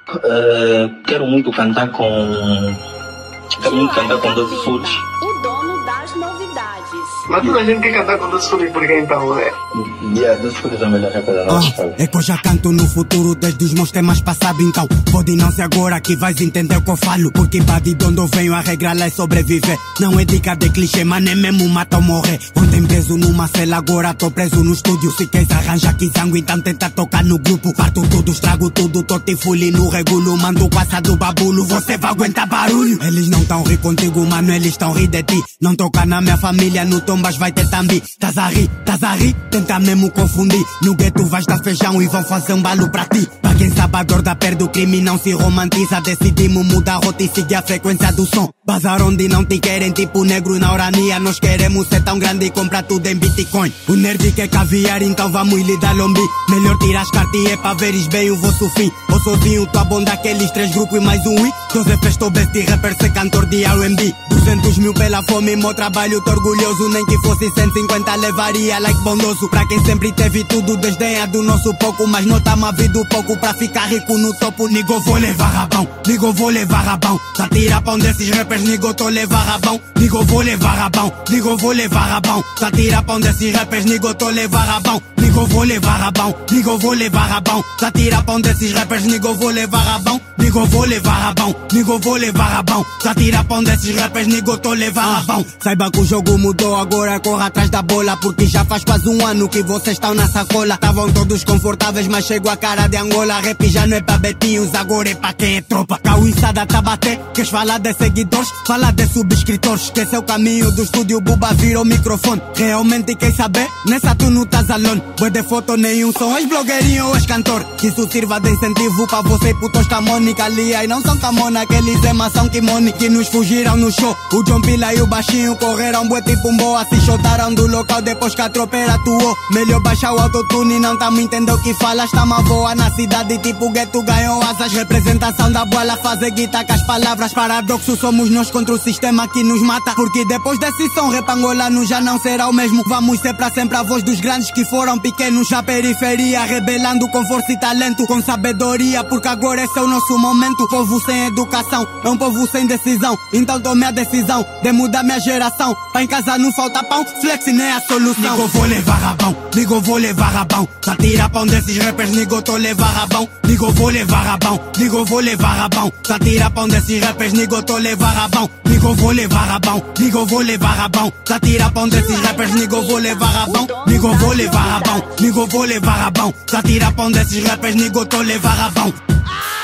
Quero muito cantar com. Quero muito cantar com 12 Furos. O dono das novidades. Mas toda a gente quer cantar com 12 Furos, por que então, é? 12 Furos é a melhor rapper da nossa história. É que eu já canto no futuro desde os meus temas passados, então pode não ser agora que vais entender o que eu falo. Porque pá de onde eu venho, a regra lá é sobreviver. Não é dica de clichê, mas nem mesmo mata ou morrer. Ontem preso numa cela, agora tô preso no estúdio. Se queres arranja aqui sangue, então tenta tocar no grupo. Parto tudo, estrago tudo, tô te fully no regulo. Mando quase do babulo, você vai aguentar barulho. Eles não tão rir contigo, mano, eles tão rir de ti. Não toca na minha família, no tombas vai ter tambi. Tás a rir, tenta mesmo confundir. No gueto vais dar feijão e vão fazer um balo pra ti. Pra quem sabe a dor da perda do crime não se romantiza. Decidimos mudar a rota e seguir a frequência do som. Bazar onde não te querem, tipo negro na urania. Nós queremos ser tão grande e comprar tudo em Bitcoin. O nerd quer caviar, então vamos lhe dar lombi. Melhor tirar as cartier pra veres bem o vosso fim. Ou sozinho, tua bom daqueles 3 grupos e mais um i. 12 festou best rapper, ser cantor de R&B. 200 mil pela fome, meu trabalho, tô orgulhoso. Nem que fosse 150 levaria like bondoso. Pra quem sempre teve tudo, desdenha do nosso pouco. Mas não tá mavido pouco pra ficar rico no topo. Nigo vou levar rabão, nigo vou levar rabão. Tá tira pão desses rappers, nigo tô levar rabão. Nigo vou levar rabão, nigo vou levar rabão. Tá tira pão desses rappers, nigo tô levar rabão. Nigo vou levar rabão, nigo vou levar rabão. Tá tira pão desses rappers, nigo vou levar rabão. Nigo vou levar rabão, nigo vou levar rabão. Tá tira pão desses rappers, nigo tô levar rabão. Saiba que o jogo mudou, agora corra atrás da bola. Porque já faz quase um ano que vocês estão na sacola. Tavam todos confortáveis, mas chegou a cara de Angola. Rap já não é pra betinhos, agora é pra quem é tropa. Cauiçada tá bater, queres falar de seguidores? Fala de subscritores, esqueceu o caminho do estúdio, Buba virou microfone. Realmente quer saber? Nessa tu não estás alone. Boa de foto, nenhum som, és blogueirinho ou és cantor. Que isso sirva de incentivo pra você putos Mônica Lia. E não são camona, aqueles são Kimoni que nos fugiram no show. O John Pila e o baixinho correram bué tipo um boa. Se chotaram do local depois que a tropeira atuou. Melhor baixar o autotune, não tamo entendendo o que falas. Tamo a voar na cidade tipo gueto, ganhou asas. Representação da bola, fazer guita com as palavras. Paradoxo, somos nós contra o sistema que nos mata. Porque depois desse som, rap angolano já não será o mesmo. Vamos ser pra sempre a voz dos grandes que foram pequenos. Na periferia, rebelando com força e talento. Com sabedoria, porque agora esse é o nosso momento. Povo sem educação, é um povo sem decisão. Então tomei a decisão de mudar minha geração. Pra em casa não falta pão, flex nem é a solução. Nigo vou levar rabão, nigo vou levar rabão. Tá tira pão desses rappers, nigo tô levar rabão. Nigo vou levar rabão, nigo vou levar rabão. Tá tira pão desses rappers, nigo tô levar rabão. Nigo vou levar rabão, nigo vou levar rabão. Tá tira pão desses rappers, nigo vou levar rabão. Nigo vou levar rabão, nigo vou levar rabão. Tá tira pão desses rappers, nigo tô levar rabão.